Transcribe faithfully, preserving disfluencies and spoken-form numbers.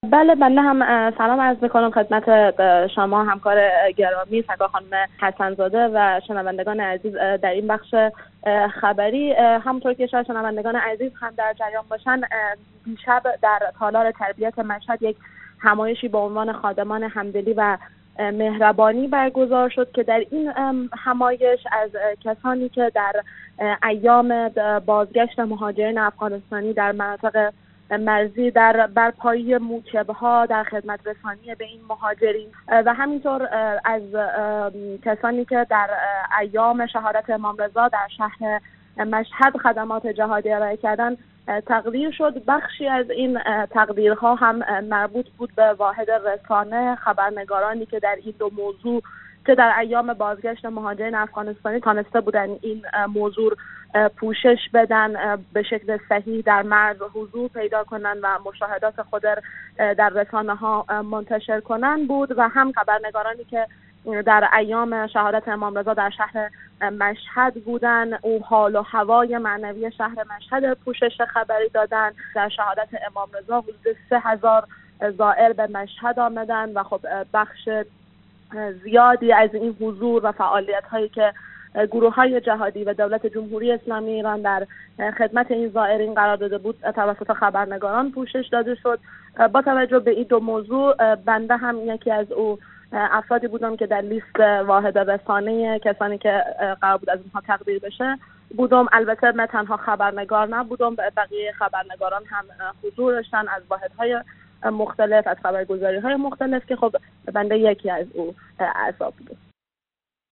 بله، بنده هم سلام عرض میکنم خدمت شما همکار گرامی سرکار خانم حسن‌زاده و شنوندگان عزیز در این بخش خبری. همونطور که شاید شنوندگان عزیز هم در جریان باشن، دیشب در تالار تربیت مشهد یک همایشی با عنوان خادمان همدلی و مهربانی برگزار شد که در این همایش از کسانی که در ایام بازگشت مهاجرین افغانستانی در مناطق مرزی در برپایی موکب‌ها در خدمت رسانی به این مهاجرین و همینطور از کسانی که در ایام شهادت امام رضا در شهر مشهد خدمات جهادی ارائه کردن تقدیر شد. بخشی از این تقدیرها هم مربوط بود به واحد رسانه، خبرنگارانی که در این دو موضوع که در ایام بازگشت مهاجرین افغانستانی تانسته بودن این موضوع پوشش بدن، به شکل صحیح در مرز حضور پیدا کنن و مشاهدات خود در رسانه ها منتشر کنن بود و هم خبرنگارانی که در ایام شهادت امام رضا در شهر مشهد بودن، او حال و هوای معنوی شهر مشهد پوشش خبری دادن. در شهادت امام رضا حدود سه هزار زائر به مشهد آمدن و خب بخش زیادی از این حضور و فعالیت هایی که گروه های جهادی و دولت جمهوری اسلامی ایران در خدمت این زائرین قرار داده بود توسط خبرنگاران پوشش داده شد. با توجه به این دو موضوع بنده هم یکی از او افرادی بودم که در لیست واحد رسانه کسانی که قرار بود از اینها تقدیر بشه بودم. البته من تنها خبرنگار نبودم، بقیه خبرنگاران هم حضور داشتن از واحدهای مختلف، از خبرگزاری‌های مختلف که خب بنده یکی از او اعضا بودم.